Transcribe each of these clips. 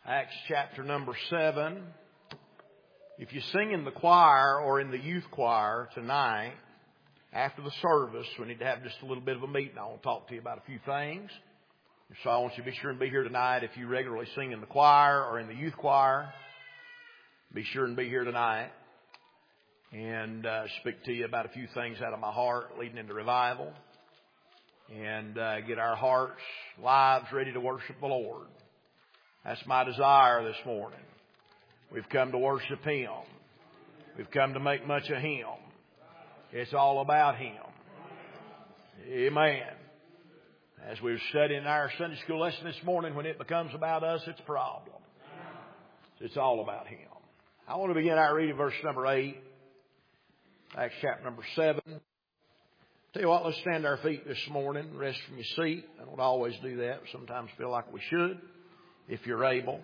Acts chapter number 7. If you sing in the choir or in the youth choir tonight, after the service, we need to have just a little bit of a meeting. I want to talk to you about a few things. So I want you to be sure and be here tonight. If you regularly sing in the choir or in the youth choir, be sure and be here tonight. And speak to you about a few things out of my heart leading into revival. And get our hearts, lives ready to worship the Lord. That's my desire this morning. We've come to worship Him. We've come to make much of Him. It's all about Him. Amen. As we were studying our Sunday school lesson this morning, when it becomes about us, it's a problem. It's all about Him. I want to begin our reading verse number 8. Acts chapter number 7. Tell you what, let's stand to our feet this morning. Rest from your seat. I don't always do that. Sometimes feel like we should, if you're able.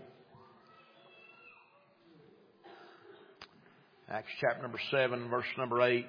Acts chapter number 7, verse number 8.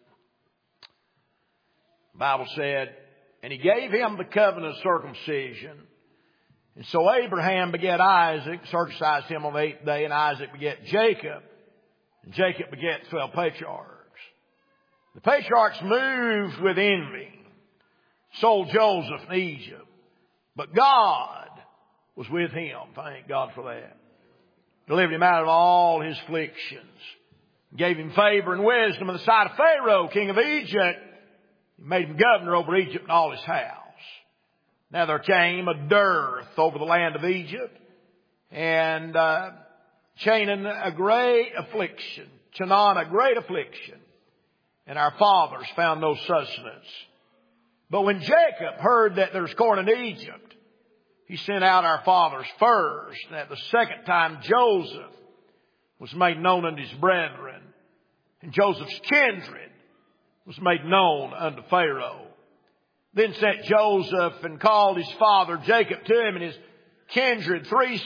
The Bible said, "And He gave him the covenant of circumcision. And so Abraham begat Isaac, circumcised him on the 8th day, and Isaac begat Jacob. And Jacob begat 12 patriarchs. The patriarchs moved with envy, sold Joseph in Egypt. But God was with him." Thank God for that. "Delivered him out of all his afflictions. Gave him favor and wisdom in the sight of Pharaoh, king of Egypt. He made him governor over Egypt and all his house. Now there came a dearth over the land of Egypt, and Chanaan a great affliction. And our fathers found no sustenance. But when Jacob heard that there's corn in Egypt, he sent out our fathers first. And at the second time Joseph was made known unto his brethren. And Joseph's kindred was made known unto Pharaoh. Then sent Joseph and called his father Jacob to him and his kindred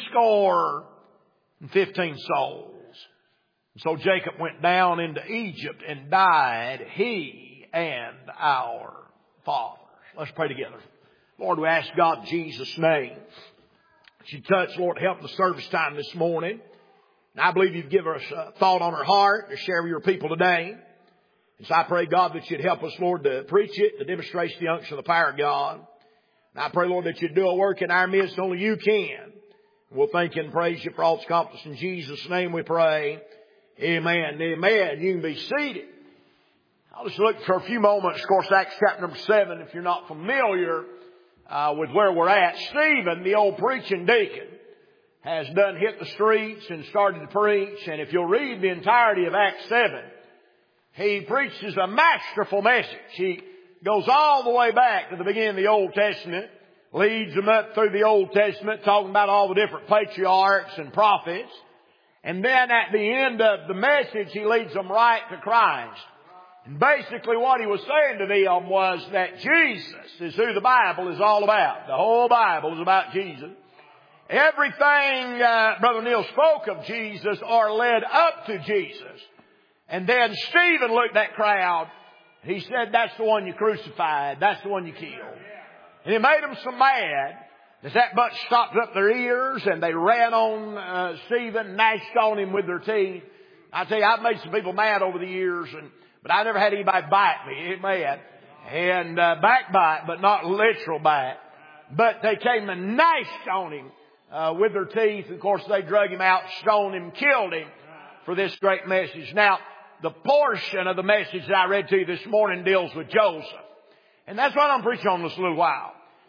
75 souls. And so Jacob went down into Egypt and died, he and our fathers." Let's pray together. Lord, we ask God in Jesus' name that you touch, Lord, help the service time this morning. And I believe you've given us a thought on our heart to share with your people today. And so I pray, God, that you'd help us, Lord, to preach it, to demonstrate the unction of the power of God. And I pray, Lord, that you'd do a work in our midst only you can. And we'll thank you and praise you for all it's accomplished. In Jesus' name we pray. Amen. Amen. You can be seated. I'll just look for a few moments. Of course, Acts chapter number 7, if you're not familiar with where we're at. Stephen, the old preaching deacon, has done hit the streets and started to preach. And if you'll read the entirety of Acts 7, he preaches a masterful message. He goes all the way back to the beginning of the Old Testament, leads them up through the Old Testament, talking about all the different patriarchs and prophets. And then at the end of the message, he leads them right to Christ. And basically what he was saying to them was that Jesus is who the Bible is all about. The whole Bible is about Jesus. Everything Brother Neil spoke of Jesus or led up to Jesus. And then Stephen looked at that crowd. He said, "That's the one you crucified. That's the one you killed." And it made them so mad that that bunch stopped up their ears and they ran on Stephen, gnashed on him with their teeth. I tell you, I've made some people mad over the years, but I never had anybody bite me. Amen. And backbite, but not literal bite. But they came and gnashed on him with their teeth. Of course, they drug him out, stoned him, killed him for this great message. Now, the portion of the message that I read to you this morning deals with Joseph. And that's what I'm preaching on in this little while.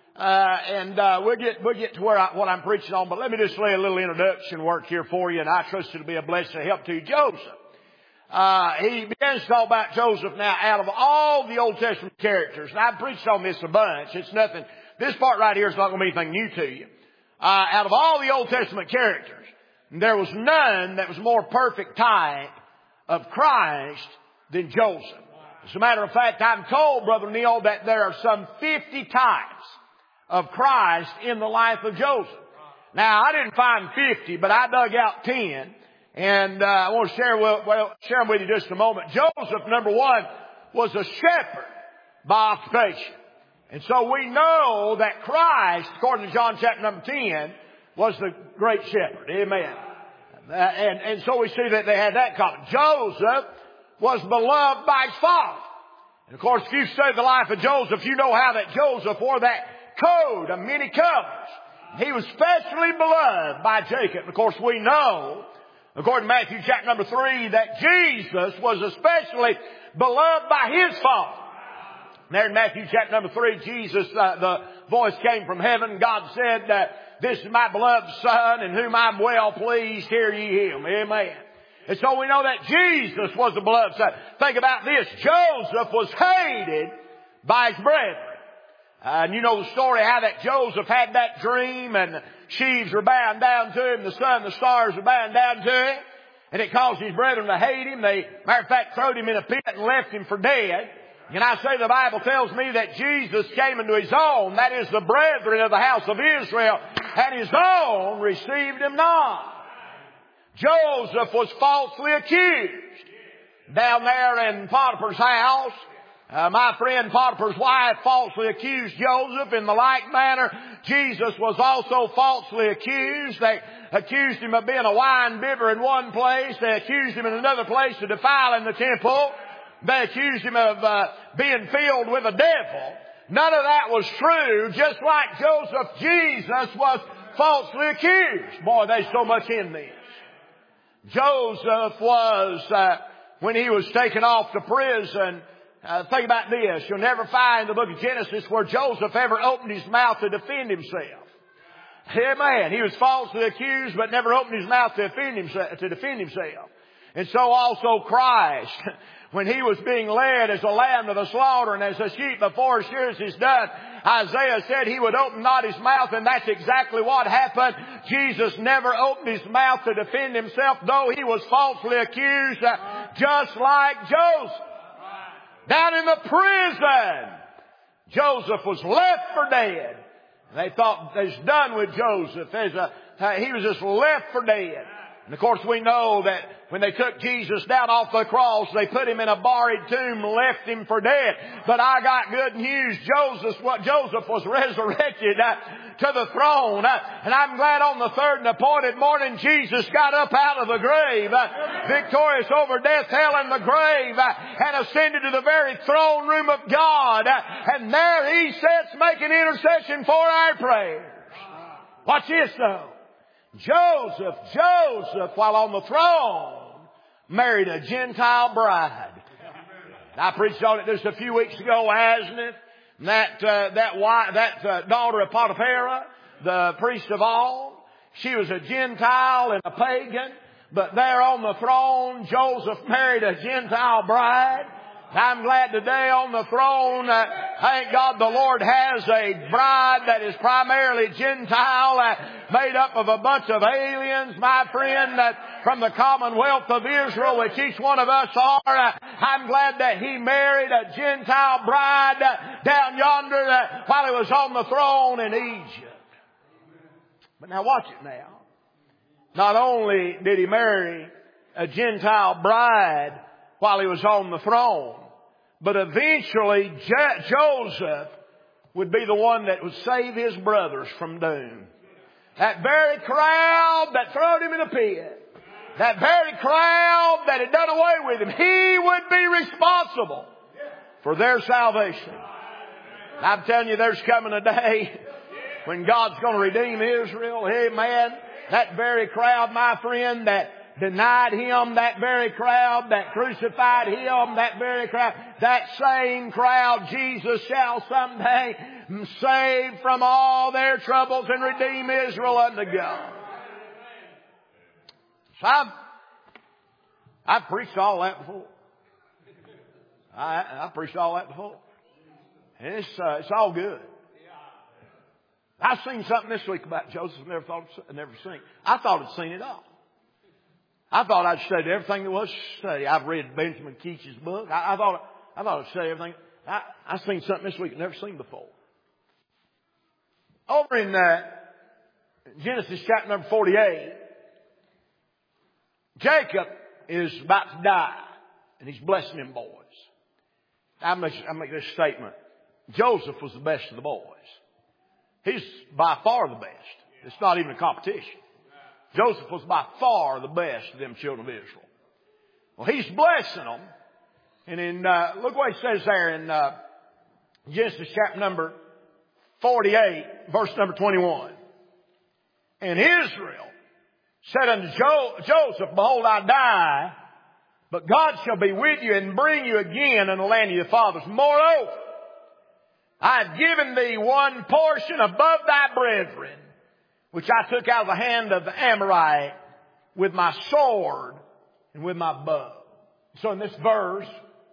We'll get to what I'm preaching on, but let me just lay a little introduction work here for you, and I trust it'll be a blessing and help to you. Joseph. He begins to talk about Joseph now out of all the Old Testament characters. And I've preached on this a bunch. It's nothing. This part right here is not going to be anything new to you. Out of all the Old Testament characters, there was none that was more perfect type of Christ than Joseph. As a matter of fact, I'm told, Brother Neil, that there are some 50 types of Christ in the life of Joseph. Now, I didn't find 50, but I dug out 10. And I want to share them with you just a moment. Joseph, number one, was a shepherd by occupation. And so we know that Christ, according to John chapter number 10, was the great shepherd. Amen. And so we see that they had that common. Joseph was beloved by his father. And of course, if you study the life of Joseph, you know how that Joseph wore that coat of many colors. He was specially beloved by Jacob. And of course, we know, according to Matthew chapter number 3, that Jesus was especially beloved by his father. There in Matthew chapter number 3, Jesus, the voice came from heaven. God said, "This is my beloved Son, in whom I'm well pleased. Hear ye him." Amen. And so we know that Jesus was the beloved Son. Think about this. Joseph was hated by his brethren. And you know the story how that Joseph had that dream and the sheaves were bowing down to him, the sun, the stars were bowing down to him. And it caused his brethren to hate him. They, matter of fact, threw him in a pit and left him for dead. And I say the Bible tells me that Jesus came into his own, that is the brethren of the house of Israel, and his own received him not. Joseph was falsely accused down there in Potiphar's house. My friend Potiphar's wife falsely accused Joseph. In the like manner, Jesus was also falsely accused. They accused him of being a wine bibber in one place. They accused him in another place of defiling the temple. They accused him of being filled with a devil. None of that was true. Just like Joseph, Jesus was falsely accused. Boy, there's so much in this. Joseph was, when he was taken off to prison, think about this. You'll never find in the book of Genesis where Joseph ever opened his mouth to defend himself. Amen. He was falsely accused, but never opened his mouth to defend himself. And so also Christ, when he was being led as a lamb to the slaughter and as a sheep before his shears is done, Isaiah said he would open not his mouth, and that's exactly what happened. Jesus never opened his mouth to defend himself, though he was falsely accused, just like Joseph. Down in the prison, Joseph was left for dead. They thought it's done with Joseph. He was just left for dead. And of course we know that when they took Jesus down off the cross, they put him in a borrowed tomb, left him for dead. But I got good news. Joseph was resurrected to the throne. And I'm glad on the third and appointed morning Jesus got up out of the grave, victorious over death, hell, and the grave, and ascended to the very throne room of God. And there he sits making intercession for our prayers. Watch this though. Joseph, while on the throne, married a Gentile bride. I preached on it just a few weeks ago, hasn't it? That daughter of Potiphar, the priest of all, she was a Gentile and a pagan, but there on the throne, Joseph married a Gentile bride. I'm glad today on the throne, thank God the Lord has a bride that is primarily Gentile, made up of a bunch of aliens, my friend, from the commonwealth of Israel, which each one of us are. I'm glad that he married a Gentile bride down yonder while he was on the throne in Egypt. But now watch it now. Not only did he marry a Gentile bride while he was on the throne, but eventually Joseph would be the one that would save his brothers from doom. That very crowd that threw him in a pit, that very crowd that had done away with him, he would be responsible for their salvation. I'm telling you, there's coming a day when God's going to redeem Israel. Amen. That very crowd, my friend, that denied him, that very crowd that crucified him, that very crowd, that same crowd Jesus shall someday save from all their troubles and redeem Israel unto God. So I've preached all that before. I preached all that before. And it's all good. I've seen something this week about Joseph I never seen. I thought I'd seen it all. I thought I'd studied everything there was to study. I've read Benjamin Keach's book. I thought I'd study everything. I've seen something this week I've never seen before. Over in Genesis chapter number 48, Jacob is about to die, and he's blessing them boys. I make this statement. Joseph was the best of the boys. He's by far the best. It's not even a competition. Joseph was by far the best of them children of Israel. Well, he's blessing them. And in, look what he says there in Genesis chapter number 48, verse number 21. And Israel said unto Joseph, Behold, I die, but God shall be with you and bring you again in the land of your fathers. Moreover, I have given thee one portion above thy brethren, which I took out of the hand of the Amorite with my sword and with my bow. So in this verse,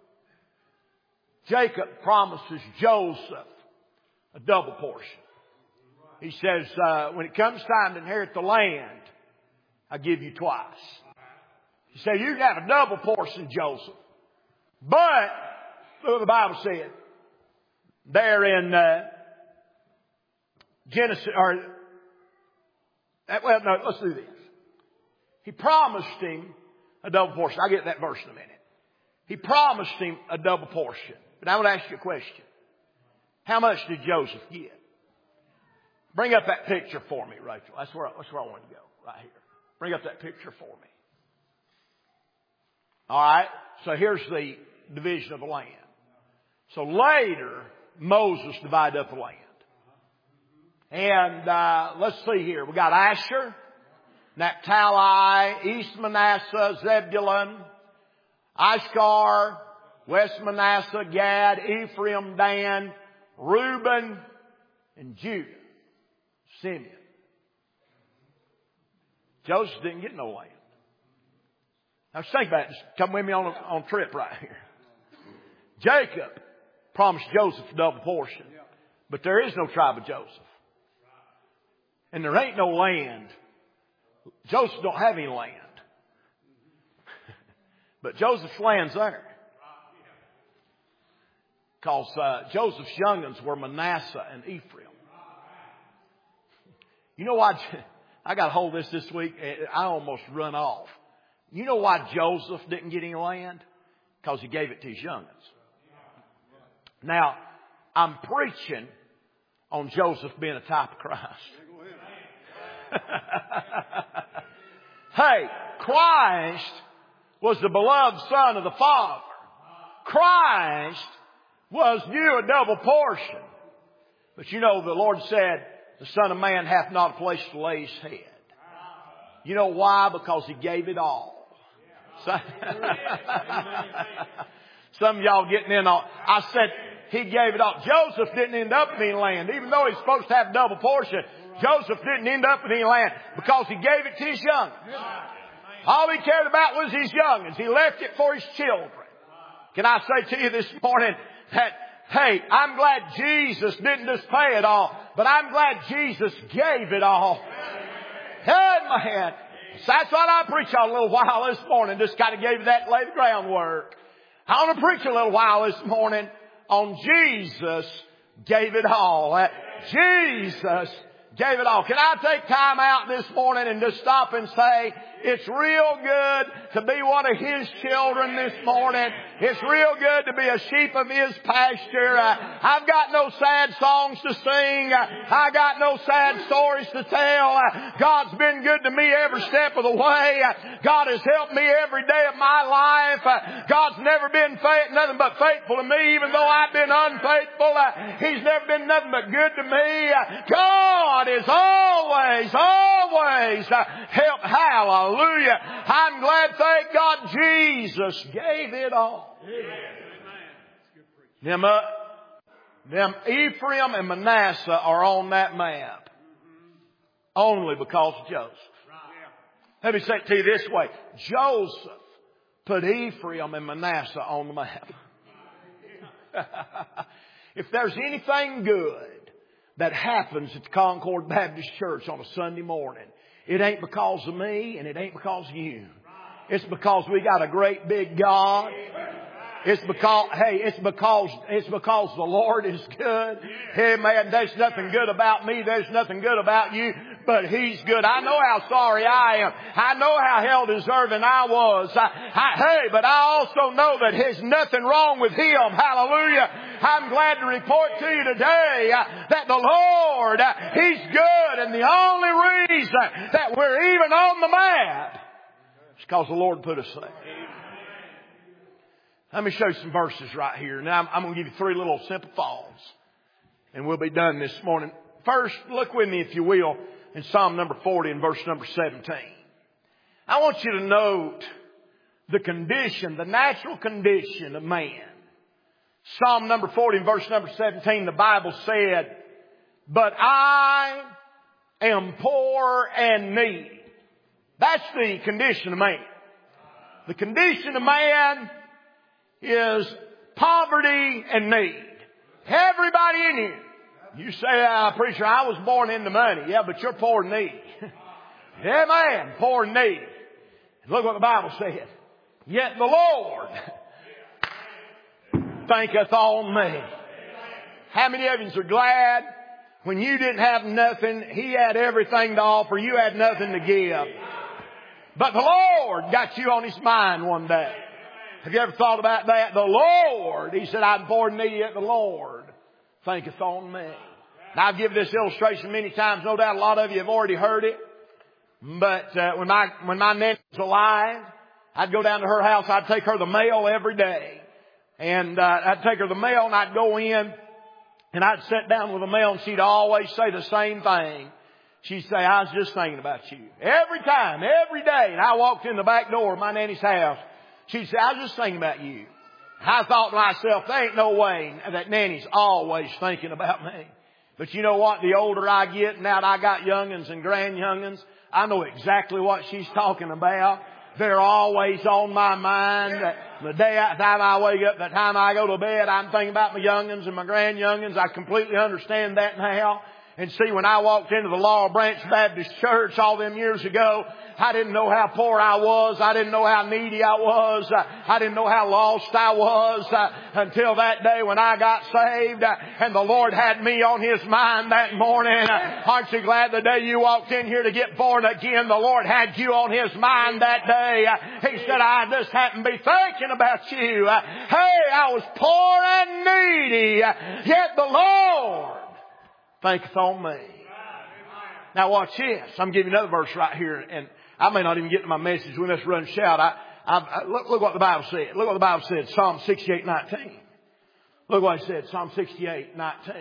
Jacob promises Joseph a double portion. He says, when it comes time to inherit the land, I give you twice. He said, you can have a double portion, Joseph. But, look what the Bible said. There in Genesis, let's do this. He promised him a double portion. I'll get to that verse in a minute. He promised him a double portion. But I want to ask you a question. How much did Joseph get? Bring up that picture for me, Rachel. That's where I want to go, right here. Bring up that picture for me. All right. So here's the division of the land. So later, Moses divided up the land. And let's see here. We got Asher, Naphtali, East Manasseh, Zebulun, Ishkar, West Manasseh, Gad, Ephraim, Dan, Reuben, and Judah. Simeon. Joseph didn't get no land. Now think about it. Just come with me on a trip right here. Jacob promised Joseph a double portion. But there is no tribe of Joseph. And there ain't no land. Joseph don't have any land. But Joseph's land's there. Because Joseph's young'uns were Manasseh and Ephraim. You know why? I got a hold of this week. I almost run off. You know why Joseph didn't get any land? Because he gave it to his young'uns. Now, I'm preaching on Joseph being a type of Christ. Hey, Christ was the beloved Son of the Father. Christ was due a double portion. But you know, the Lord said, the Son of Man hath not a place to lay his head. You know why? Because he gave it all. Some of y'all getting in on, I said, he gave it all. Joseph didn't end up with any land. Even though he's supposed to have a double portion, Joseph didn't end up with any land because he gave it to his young'uns. All he cared about was his young'uns. He left it for his children. Can I say to you this morning that, hey, I'm glad Jesus didn't just pay it all, but I'm glad Jesus gave it all. Amen. So that's what I preach on a little while this morning. Just kind of gave you that, lay the groundwork. I want to preach a little while this morning on Jesus gave it all. Jesus gave it all. Can I take time out this morning and just stop and say, it's real good to be one of His children this morning. It's real good to be a sheep of His pasture. I've got no sad songs to sing. I got no sad stories to tell. God's been good to me every step of the way. God has helped me every day of my life. God's never been nothing but faithful to me, even though I've been unfaithful. He's never been nothing but good to me. God is always help. Hallelujah. I'm glad, thank God, Jesus gave it all. Them Ephraim and Manasseh are on that map only because of Joseph. Let me say it to you this way. Joseph put Ephraim and Manasseh on the map. If there's anything good that happens at the Concord Baptist Church on a Sunday morning, it ain't because of me and it ain't because of you. It's because we got a great big God. It's because the Lord is good. Amen. There's nothing good about me. There's nothing good about you. but He's good. I know how sorry I am. I know how hell deserving I was. But I also know that there's nothing wrong with Him. Hallelujah. I'm glad to report to you today that the Lord, He's good. And the only reason that we're even on the mat is because the Lord put us there. Let me show you some verses right here. Now, I'm going to give you 3 little simple thoughts, and we'll be done this morning. First, look with me, if you will, in Psalm number 40 and verse number 17. I want you to note the condition, the natural condition of man. Psalm number 40 and verse number 17, the Bible said, "But I am poor and needy." That's the condition of man. The condition of man is poverty and need. Everybody in here. You say, "Preacher, I was born into money." Yeah, but you're poor and needy. Amen. Poor and needy. Look what the Bible said. "Yet the Lord thinketh on me." How many of you are glad when you didn't have nothing, He had everything to offer, you had nothing to give? But the Lord got you on His mind one day. Have you ever thought about that? The Lord, He said, "I'm poor and needy, yet the Lord thinketh on me." Now, I've given this illustration many times. No doubt a lot of you have already heard it. But when my nanny was alive, I'd go down to her house. I'd take her the mail every day. And I'd take her the mail and I'd go in and I'd sit down with the mail and she'd always say the same thing. She'd say, "I was just thinking about you." Every time, every day. And I walked in the back door of my nanny's house. She'd say, "I was just thinking about you." I thought to myself, there ain't no way that Nanny's always thinking about me. But you know what? The older I get, now that I got young'uns and grand-young'uns, I know exactly what she's talking about. They're always on my mind. The time I wake up, the time I go to bed, I'm thinking about my young'uns and my grand-young'uns. I completely understand that now. And see, when I walked into the Laurel Branch Baptist Church all them years ago, I didn't know how poor I was. I didn't know how needy I was. I didn't know how lost I was until that day when I got saved and the Lord had me on His mind that morning. Aren't you glad the day you walked in here to get born again, the Lord had you on His mind that day? He said, "I just happened to be thinking about you. Hey, I was poor and needy, yet the Lord thinketh on me." Now watch this. I'm giving you another verse right here, and I may not even get to my message. We must run and shout. Look what the Bible said. Look what the Bible said. Psalm 68:19. Look what it said. Psalm 68:19.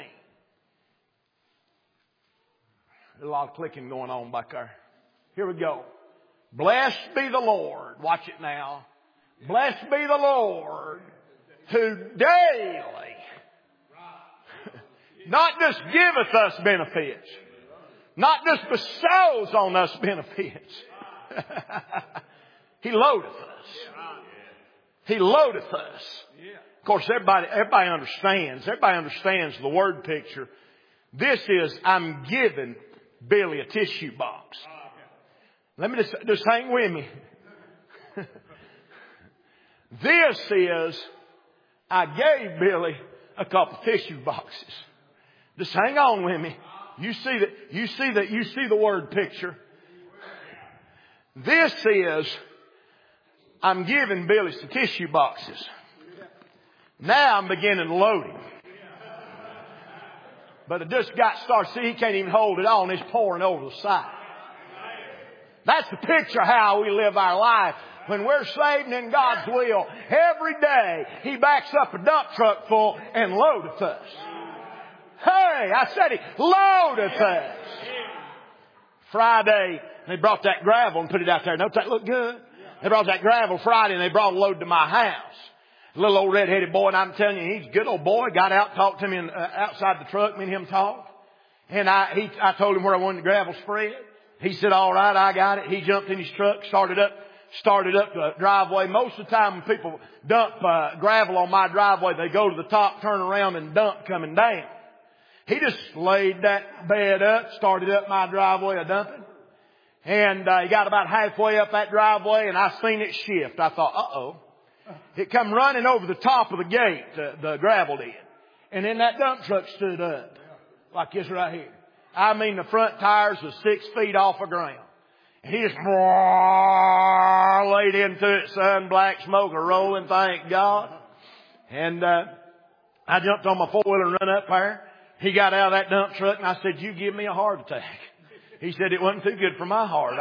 There's a lot of clicking going on back there. Here we go. "Blessed be the Lord." Watch it now. "Blessed be the Lord who daily not just giveth us benefits, not just bestows on us benefits. He loadeth us. He loadeth us." Of course, everybody understands. Everybody understands the word picture. This is, I'm giving Billy a tissue box. Let me just hang with me. This is, I gave Billy a couple tissue boxes. Just hang on with me. You see the word picture. This is, I'm giving Billy some tissue boxes. Now I'm beginning to load him. But it just got started. See, he can't even hold it on. It's pouring over the side. That's the picture of how we live our life. When we're saved and in God's will, every day He backs up a dump truck full and loadeth us. Hey, I said He loadeth us. Friday, they brought that gravel and put it out there. Don't that look good? They brought that gravel Friday and they brought a load to my house. A little old red-headed boy, and I'm telling you, he's a good old boy. Got out, talked to me outside the truck. Me and him talked. And I told him where I wanted the gravel spread. He said, "All right, I got it." He jumped in his truck, started up the driveway. Most of the time when people dump gravel on my driveway, they go to the top, turn around, and dump coming down. He just laid that bed up, started up my driveway a dumping. And he got about halfway up that driveway, and I seen it shift. I thought, uh-oh. It come running over the top of the gate, the gravel did. And then that dump truck stood up, like this right here. I mean, the front tires was 6 feet off the ground. And he just laid into it, son, black smoke rolling, thank God. And I jumped on my four-wheeler and run up there. He got out of that dump truck and I said, you give me a heart attack. He said, it wasn't too good for my heart.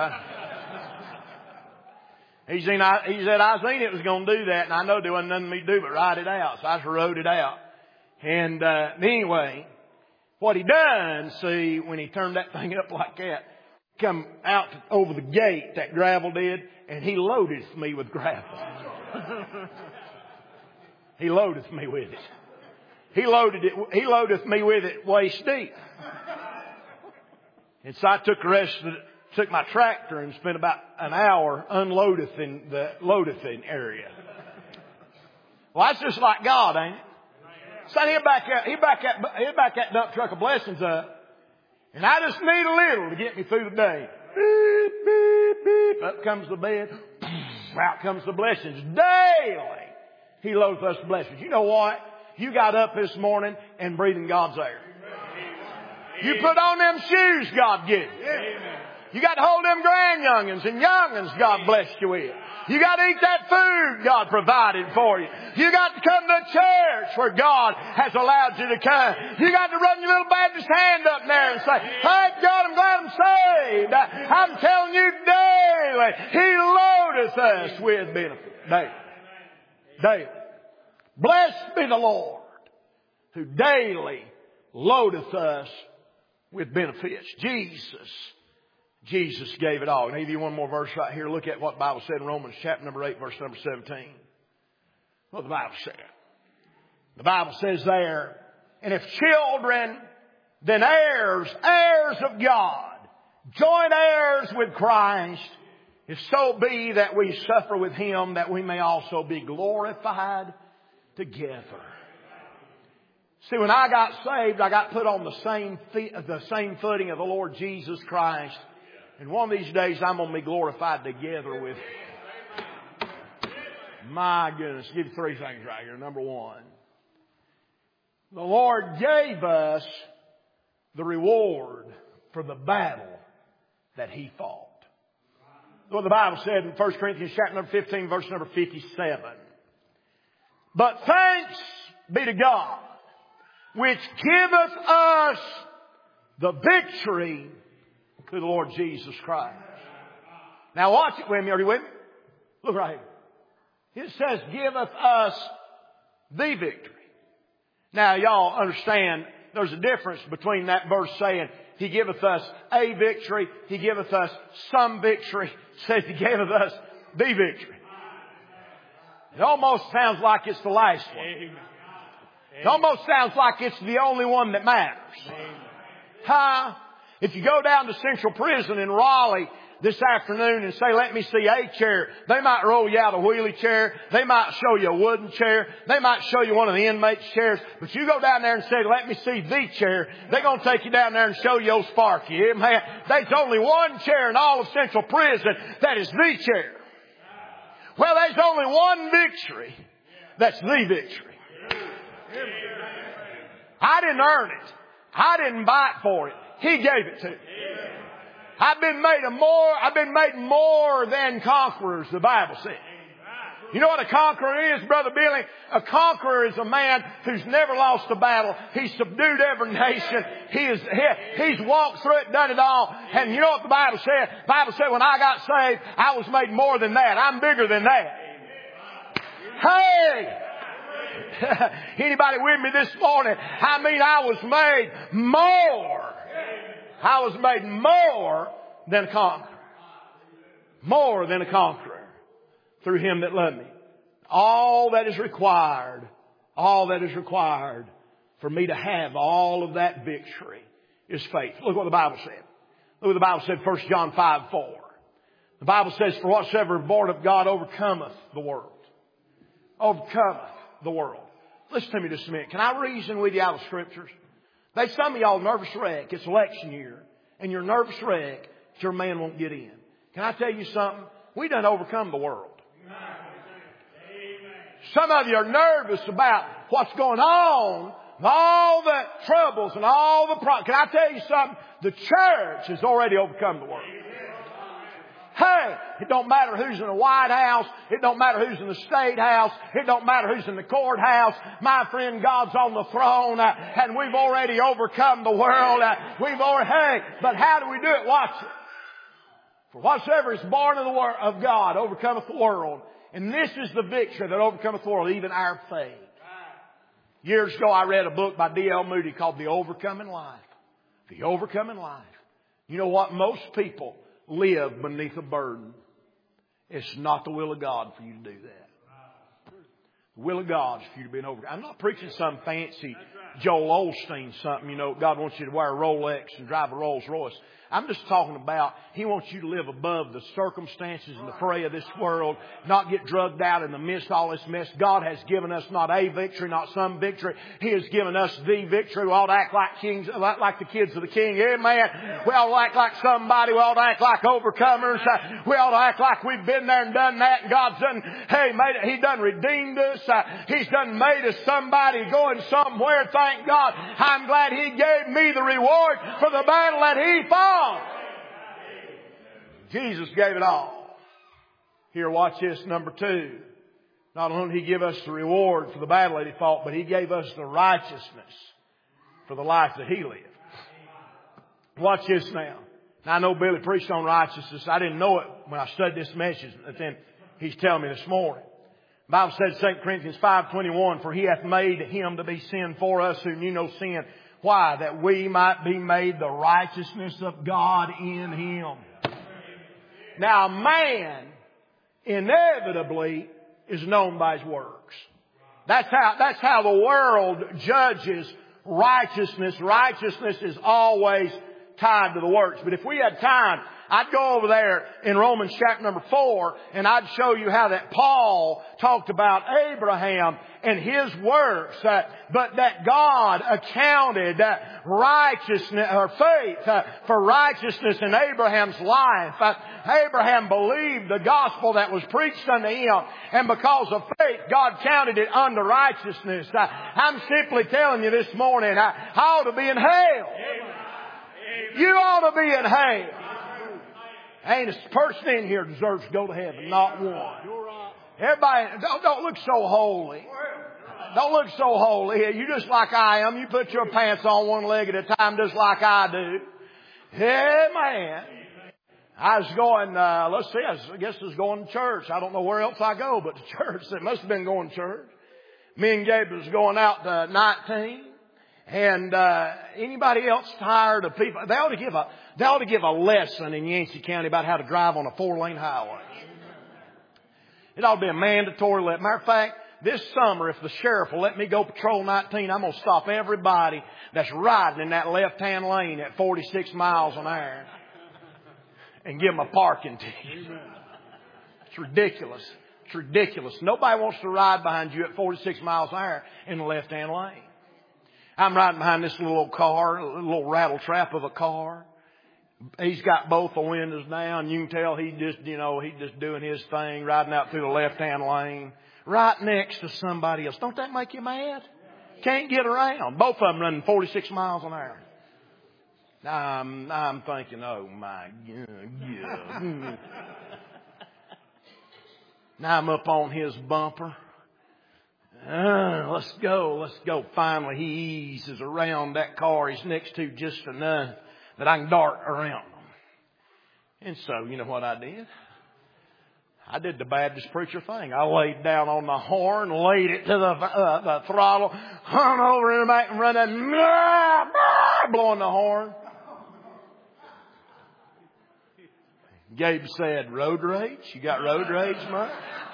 He said, I seen it was going to do that, and I know there wasn't nothing me to do but ride it out. So I just rode it out. And anyway, what he done, see, when he turned that thing up like that, come out over the gate, that gravel did, and he loaded me with gravel. He loaded me with it. He loaded me with it waist deep. And so I took my tractor and spent about an hour unloading the loading area. Well, that's just like God, ain't it? So he'll back that dump truck of blessings up. And I just need a little to get me through the day. Beep, beep, beep. Up comes the bed. Out comes the blessings. Daily, He loads us blessings. You know what? You got up this morning and breathing God's air. You put on them shoes God gave you. You got to hold them grand-youngins and youngins God blessed you with. You got to eat that food God provided for you. You got to come to church where God has allowed you to come. You got to run your little Baptist hand up there and say, thank God, I'm glad I'm saved. I'm telling you daily, He loadeth us with benefits. Daily. Blessed be the Lord who daily loadeth us with benefits. Jesus gave it all. And I'll give you one more verse right here. Look at what the Bible said in Romans chapter number 8, verse number 17. What the Bible said. The Bible says there, and if children, then heirs of God, joint heirs with Christ, if so be that we suffer with Him, that we may also be glorified together. See, when I got saved, I got put on the same footing of the Lord Jesus Christ. And one of these days, I'm going to be glorified together with Him. My goodness. I'll give you three things right here. Number one, the Lord gave us the reward for the battle that He fought. What the Bible said in 1 Corinthians chapter number 15, verse number 57. But thanks be to God, which giveth us the victory through the Lord Jesus Christ. Now watch it with me. Are you with me? Look right here. It says, giveth us the victory. Now y'all understand there's a difference between that verse saying, He giveth us a victory. He giveth us some victory. It says He giveth us the victory. It almost sounds like it's the last one. It almost sounds like it's the only one that matters. Huh? If you go down to Central Prison in Raleigh this afternoon and say, let me see a chair, they might roll you out a wheelie chair. They might show you a wooden chair. They might show you one of the inmates' chairs. But you go down there and say, let me see the chair, they're going to take you down there and show you old Sparky. Man, there's only one chair in all of Central Prison that is the chair. Well, there's only one victory that's the victory. I didn't earn it. I didn't buy it for it. He gave it to me. I've been made more than conquerors, the Bible says. You know what a conqueror is, Brother Billy? A conqueror is a man who's never lost a battle. He's subdued every nation. He's walked through it, done it all. And you know what the Bible said? The Bible said when I got saved, I was made more than that. I'm bigger than that. Hey! Anybody with me this morning? I mean, I was made more. I was made more than a conqueror. More than a conqueror. Through Him that loved me. All that is required for me to have all of that victory is faith. Look what the Bible said. Look what the Bible said, 1 John 5:4. The Bible says, for whatsoever is born of God overcometh the world. Overcometh the world. Listen to me just a minute. Can I reason with you out of Scriptures? There's some of y'all nervous wreck. It's election year. And you're nervous wreck that your man won't get in. Can I tell you something? We done overcome the world. Some of you are nervous about what's going on. all the troubles and all the problems. Can I tell you something? The church has already overcome the world. Hey, it don't matter who's in the White House. It don't matter who's in the State House. It don't matter who's in the courthouse. My friend, God's on the throne, and we've already overcome the world. But how do we do it? Watch it. For whatsoever is born of God overcometh the world. And this is the victory that overcometh the world, even our faith. Years ago, I read a book by D.L. Moody called The Overcoming Life. The Overcoming Life. You know what? Most people live beneath a burden. It's not the will of God for you to do that. The will of God is for you to be an overcomer. I'm not preaching some fancy Joel Osteen something, you know, God wants you to wear a Rolex and drive a Rolls Royce. I'm just talking about He wants you to live above the circumstances and the fray of this world, not get drugged out in the midst of all this mess. God has given us not a victory, not some victory. He has given us the victory. We ought to act like kings, like the kids of the King. Amen. We ought to act like somebody. We ought to act like overcomers. We ought to act like we've been there and done that. And God's done, He done redeemed us. He's done made us somebody going somewhere. Thank God. I'm glad He gave me the reward for the battle that He fought. Jesus gave it all. Here, watch this, number 2. Not only did He give us the reward for the battle that He fought, but He gave us the righteousness for the life that He lived. Watch this now. Now, I know Billy preached on righteousness. I didn't know it when I studied this message, but then he's telling me this morning. The Bible said, 2 Corinthians 5:21, for He hath made Him to be sin for us who knew no sin. Why? That we might be made the righteousness of God in Him. Now, man inevitably is known by his works. That's how the world judges righteousness. Righteousness is always tied to the works. But if we had time, I'd go over there in Romans chapter number 4 and I'd show you how that Paul talked about Abraham and his works, but that God accounted righteousness or faith for righteousness in Abraham's life. Abraham believed the gospel that was preached unto him, and because of faith, God counted it unto righteousness. I'm simply telling you this morning, I ought to be in hell. You ought to be in hell. Ain't a person in here deserves to go to heaven. Not one. Everybody, don't look so holy. Don't look so holy. You just like I am. You put your pants on one leg at a time just like I do. Hey, man. I was going, I guess I was going to church. I don't know where else I go but to church. It must have been going to church. Me and Gabe was going out to 19. And anybody else tired of people? They ought to give a lesson in Yancey County about how to drive on a 4-lane highway. It ought to be a mandatory lesson. Matter of fact, this summer, if the sheriff will let me go patrol 19, I'm going to stop everybody that's riding in that left-hand lane at 46 miles an hour and give them a parking ticket. It's ridiculous. It's ridiculous. Nobody wants to ride behind you at 46 miles an hour in the left-hand lane. I'm riding behind this little car, a little rattle trap of a car. He's got both the windows down. You can tell he's just doing his thing, riding out through the left-hand lane, right next to somebody else. Don't that make you mad? Can't get around. Both of them running 46 miles an hour. Now I'm thinking, oh my God. Now I'm up on his bumper. Let's go. Finally, he eases around that car he's next to just enough that I can dart around him. And so, you know what I did? I did the Baptist preacher thing. I laid down on the horn, laid it to the throttle, hung over in the back and running, blowing the horn. Gabe said, road rage? You got road rage, Mike?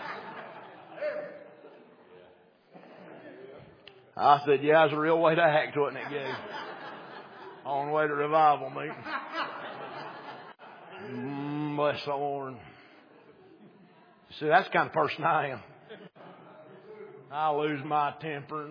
I said, yeah, it's a real way to act, wasn't it, Gabe? On the way to revival meeting. Bless the Lord. See, that's the kind of person I am. I lose my temper.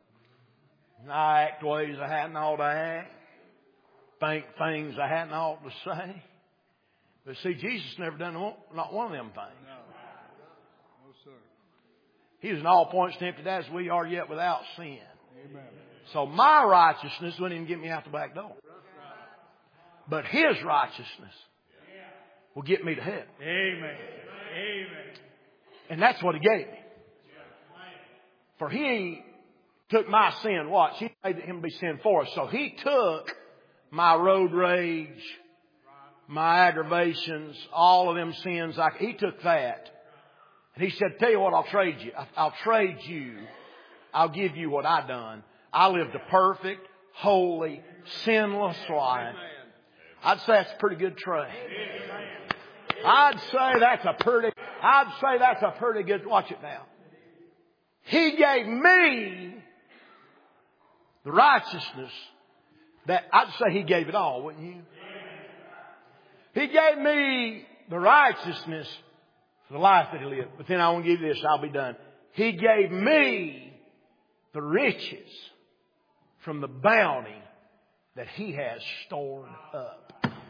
I act ways I hadn't ought to act. Think things I hadn't ought to say. But see, Jesus never done not one of them things. No, sir. He was in all points tempted as we are, yet without sin. So my righteousness wouldn't even get me out the back door. But His righteousness will get me to heaven. Amen. Amen. And that's what He gave me. For He took my sin. Watch. He made Him be sin for us. So He took my road rage, my aggravations, all of them sins. He took that. And He said, tell you what, I'll trade you. I'll trade you. I'll give you what I done. I lived a perfect, holy, sinless life. I'd say that's a pretty good trade. I'd say that's a pretty good, watch it now. He gave me the righteousness that, I'd say He gave it all, wouldn't you? He gave me the righteousness for the life that He lived. But then I want to give you this, I'll be done. He gave me the riches from the bounty that He has stored up.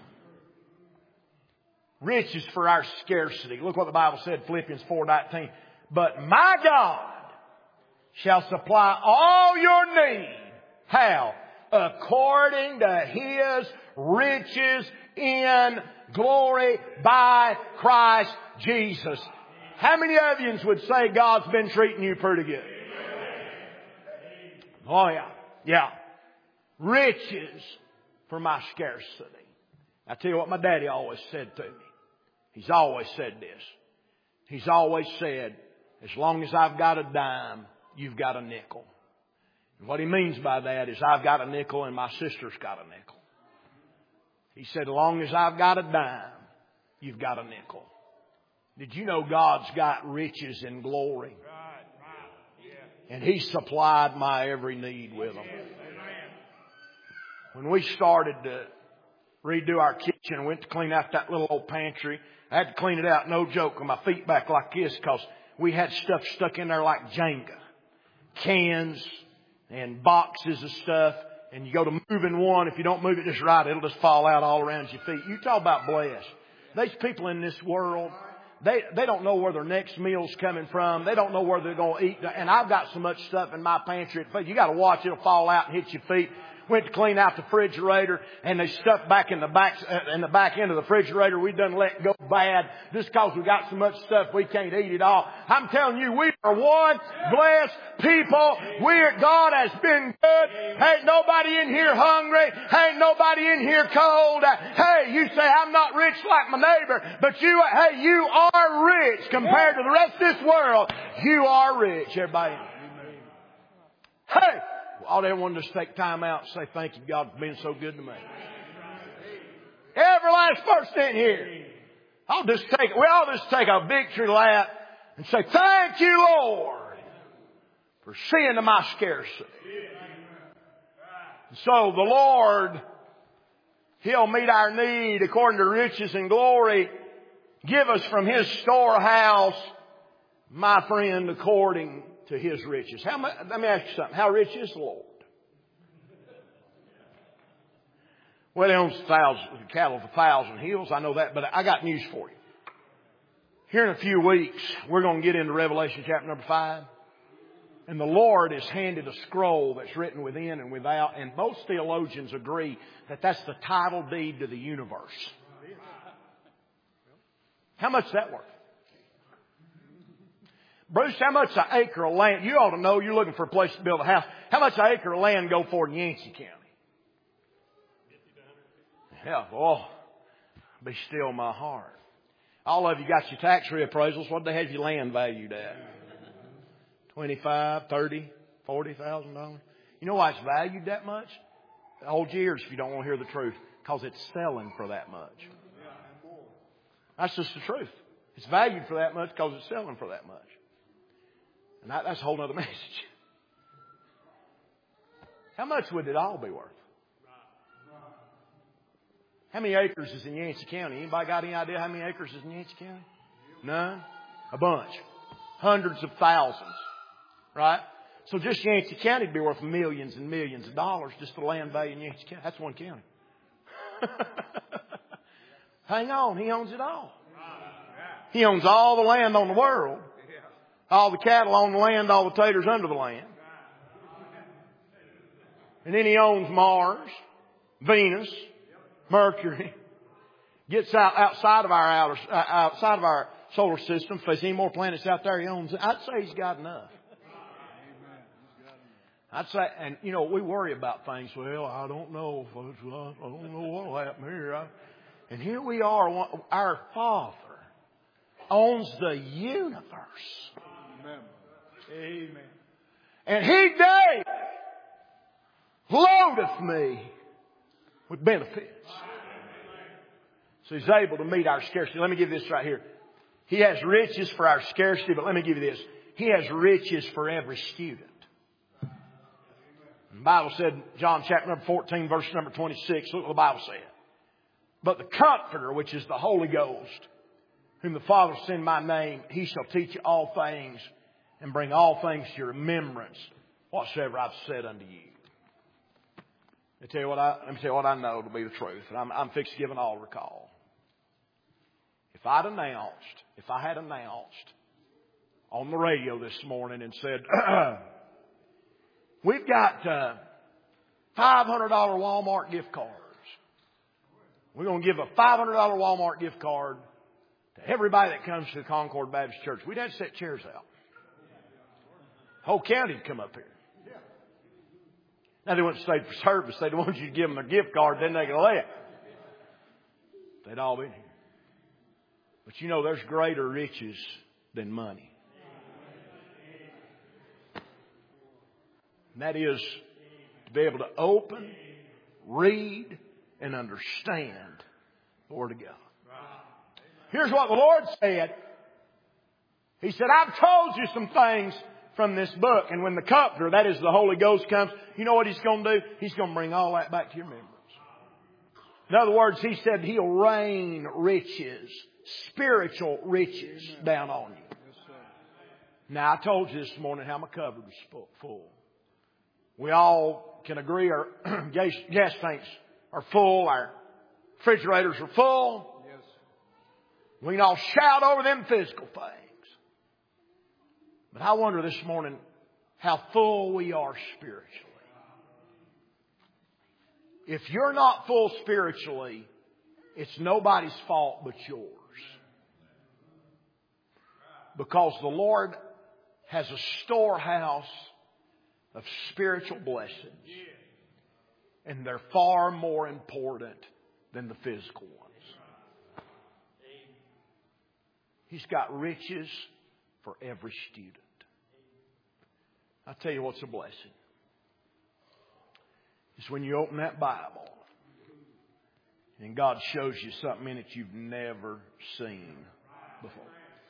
Riches for our scarcity. Look what the Bible said, Philippians 4:19. But my God shall supply all your need. How? According to His riches in glory by Christ Jesus. How many of you would say God's been treating you pretty good? Oh yeah. Yeah. Riches for my scarcity. I tell you what my daddy always said to me. He's always said this. He's always said, as long as I've got a dime, you've got a nickel. And what he means by that is I've got a nickel and my sister's got a nickel. He said, as long as I've got a dime, you've got a nickel. Did you know God's got riches in glory? And He supplied my every need with them. When we started to redo our kitchen, went to clean out that little old pantry, I had to clean it out, no joke, with my feet back like this because we had stuff stuck in there like Jenga. Cans and boxes of stuff. And you go to moving one. If you don't move it just right, it'll just fall out all around your feet. You talk about blessed. There's people in this world, they don't know where their next meal's coming from. They don't know where they're going to eat. And I've got so much stuff in my pantry. You got to watch. It'll fall out and hit your feet. Went to clean out the refrigerator and they stuffed back in the back end of the refrigerator. We done let go bad just because we got so much stuff we can't eat it all. I'm telling you, we are one blessed people. God has been good. Ain't nobody in here hungry. Ain't nobody in here cold. Hey, you say I'm not rich like my neighbor, but you are rich compared to the rest of this world. You are rich, everybody. Hey. All they want to just take time out and say, thank you, God, for being so good to me. Every last person in here. We all just take a victory lap and say, thank you, Lord, for seeing to my scarcity. And so the Lord, He'll meet our need according to riches and glory. Give us from His storehouse, my friend, according to His riches. Let me ask you something. How rich is the Lord? Well, He owns cattle of 1,000 hills. I know that, but I got news for you. Here in a few weeks, we're going to get into Revelation chapter number 5. And the Lord has handed a scroll that's written within and without. And most theologians agree that that's the title deed to the universe. How much is that worth? Bruce, how much an acre of land? You ought to know. You're looking for a place to build a house. How much an acre of land go for in Yancey County? Yeah, oh, be still my heart. All of you got your tax reappraisals. What do they have your land valued at? $25,000, $30,000, $40,000. You know why it's valued that much? Hold your ears if you don't want to hear the truth. Because it's selling for that much. That's just the truth. It's valued for that much because it's selling for that much. And that's a whole other message. How much would it all be worth? How many acres is in Yancey County? Anybody got any idea how many acres is in Yancey County? None? A bunch. Hundreds of thousands. Right? So just Yancey County would be worth millions and millions of dollars, just the land value in Yancey County. That's one county. Hang on. He owns it all. He owns all the land on the world. All the cattle on the land, all the taters under the land. And then he owns Mars, Venus, Mercury. Gets outside of our solar system. If there's any more planets out there he owns, I'd say he's got enough. I'd say, and you know, we worry about things. Well, I don't know. I don't know what will happen here. And here we are. Our Father owns the universe. Amen. And He daily loadeth me with benefits. So He's able to meet our scarcity. Let me give you this right here. He has riches for our scarcity, but let me give you this. He has riches for every student. The Bible said, John chapter number 14, verse number 26, look what the Bible said. But the Comforter, which is the Holy Ghost, whom the Father sent in my name, He shall teach you all things and bring all things to your remembrance, whatsoever I've said unto you. Let me tell you what I know to be the truth. And I'm fixed to give an altar call. If I had announced on the radio this morning and said, we've got $500 Walmart gift cards. We're going to give a $500 Walmart gift card to everybody that comes to the Concord Baptist Church. We'd have to set chairs out. Whole county would come up here. Now they wouldn't stay for service. They'd want you to give them their gift card, then they could left. They'd all been here. But you know, there's greater riches than money. And that is to be able to open, read, and understand the Word of God. Here's what the Lord said. He said, I've told you some things from this book. And when the Comforter, that is the Holy Ghost, comes, you know what He's going to do? He's going to bring all that back to your remembrance. In other words, He said He'll rain riches, spiritual riches down on you. Now, I told you this morning how my cupboard was full. We all can agree our gas tanks are full. Our refrigerators are full. Yes. We can all shout over them physical things. But I wonder this morning how full we are spiritually. If you're not full spiritually, it's nobody's fault but yours. Because the Lord has a storehouse of spiritual blessings. And they're far more important than the physical ones. He's got riches for every student. I'll tell you what's a blessing. It's when you open that Bible and God shows you something in it you've never seen before.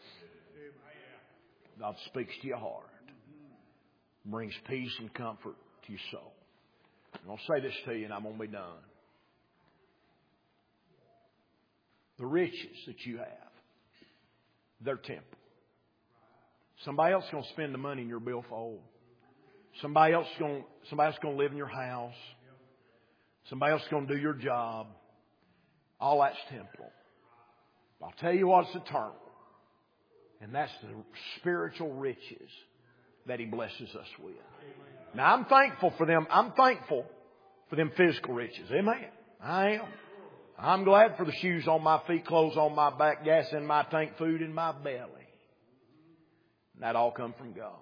God speaks to your heart. Brings peace and comfort to your soul. And I'll say this to you and I'm going to be done. The riches that you have, they're temporal. Somebody else is going to spend the money in your billfold. Somebody else is going to live in your house. Somebody else is going to do your job. All that's temporal. I'll tell you what's eternal. And that's the spiritual riches that He blesses us with. Now, I'm thankful for them. I'm thankful for them physical riches. Amen. I am. I'm glad for the shoes on my feet, clothes on my back, gas in my tank, food in my belly. And that all come from God.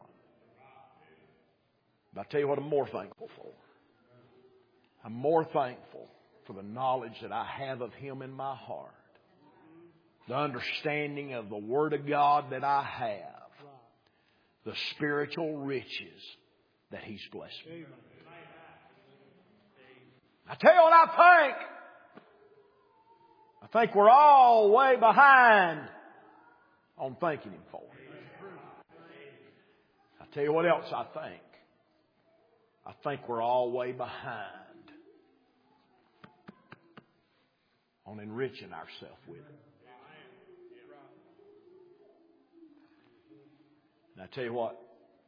But I tell you what I'm more thankful for. I'm more thankful for the knowledge that I have of Him in my heart. The understanding of the Word of God that I have. The spiritual riches that He's blessed me. I tell you what I think. I think we're all way behind on thanking Him for it. I tell you what else I think. I think we're all way behind on enriching ourselves with it. And I tell you what,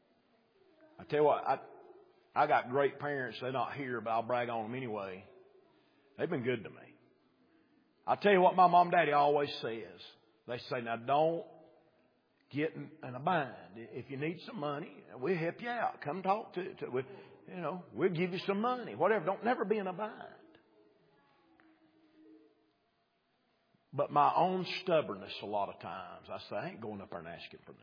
I got great parents. They're not here, but I'll brag on them anyway. They've been good to me. I tell you what my mom and daddy always says. They say, now don't get in a bind. If you need some money, we'll help you out. Come talk to You know, we'll give you some money, whatever. Don't never be in a bind. But my own stubbornness a lot of times, I say, I ain't going up there and asking for nothing.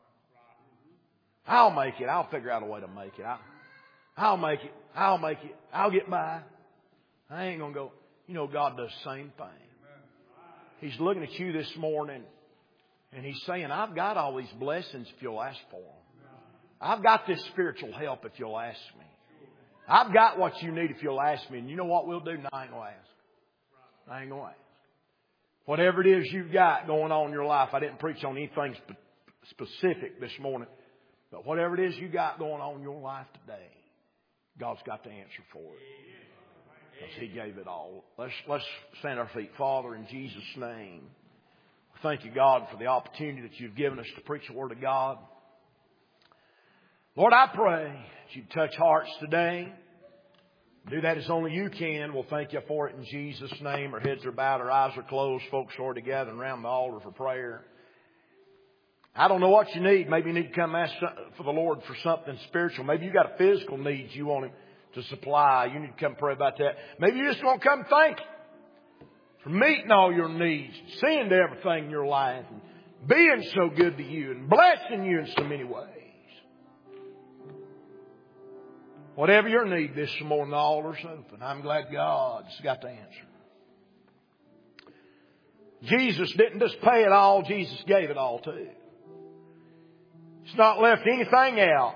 I'll make it. I'll figure out a way to make it. I'll make it. I'll make it. I'll get by. I ain't going to go. You know, God does the same thing. He's looking at you this morning and He's saying, I've got all these blessings if you'll ask for them. I've got this spiritual help if you'll ask me. I've got what you need if you'll ask me. And you know what we'll do? No, I ain't going to ask. I ain't going to ask. Whatever it is you've got going on in your life, I didn't preach on anything specific this morning. But whatever it is you got going on in your life today, God's got the answer for it. Because He gave it all. Let's stand our feet. Father, in Jesus' name, thank you, God, for the opportunity that you've given us to preach the Word of God. Lord, I pray that you touch hearts today. Do that as only you can. We'll thank you for it in Jesus' name. Our heads are bowed, our eyes are closed. Folks are already gathering around the altar for prayer. I don't know what you need. Maybe you need to come ask for the Lord for something spiritual. Maybe you got a physical need you want Him to supply. You need to come pray about that. Maybe you just want to come thank Him for meeting all your needs, seeing to everything in your life, and being so good to you and blessing you in so many ways. Whatever your need this morning, the altar's open. I'm glad God's got the answer. Jesus didn't just pay it all. Jesus gave it all too. It's not left anything out.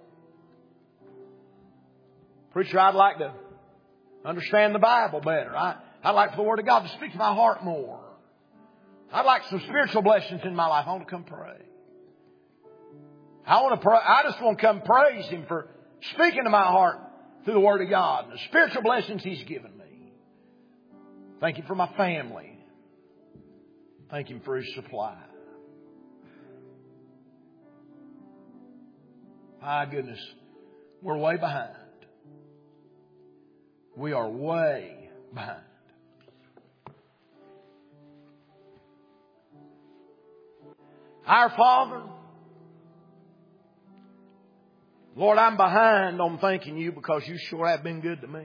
Preacher, I'd like to understand the Bible better. I'd like for the Word of God to speak to my heart more. I'd like some spiritual blessings in my life. I want to come pray. I want to pray. I just want to come praise Him for speaking to my heart through the Word of God and the spiritual blessings He's given me. Thank Him for my family. Thank Him for His supply. My goodness, we're way behind. We are way behind. Our Father, Lord, I'm behind on thanking you because you sure have been good to me.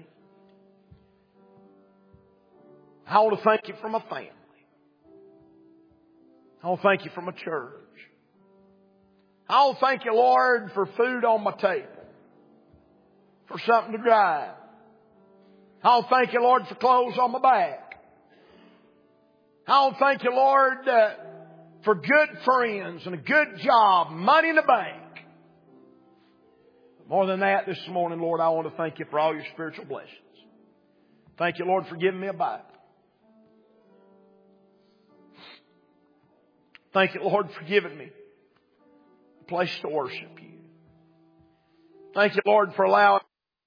I want to thank you for my family. I want to thank you for my church. I want to thank you, Lord, for food on my table, for something to drive. I want to thank you, Lord, for clothes on my back. I want to thank you, Lord, for good friends and a good job, money in the bank. More than that, this morning, Lord, I want to thank you for all your spiritual blessings. Thank you, Lord, for giving me a Bible. Thank you, Lord, for giving me a place to worship you. Thank you, Lord, for allowing.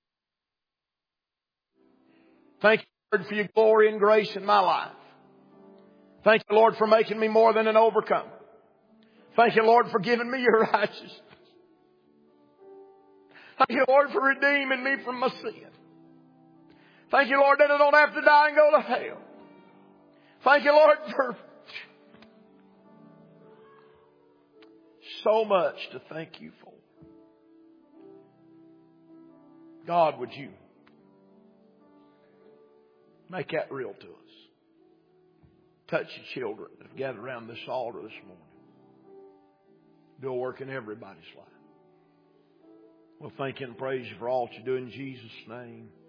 Thank you, Lord, for your glory and grace in my life. Thank you, Lord, for making me more than an overcomer. Thank you, Lord, for giving me your righteousness. Thank you, Lord, for redeeming me from my sin. Thank you, Lord, that I don't have to die and go to hell. Thank you, Lord, for so much to thank you for. God, would you make that real to us? Touch the children that have gathered around this altar this morning. Do a work in everybody's life. Well, thank you and praise you for all that you do in Jesus' name.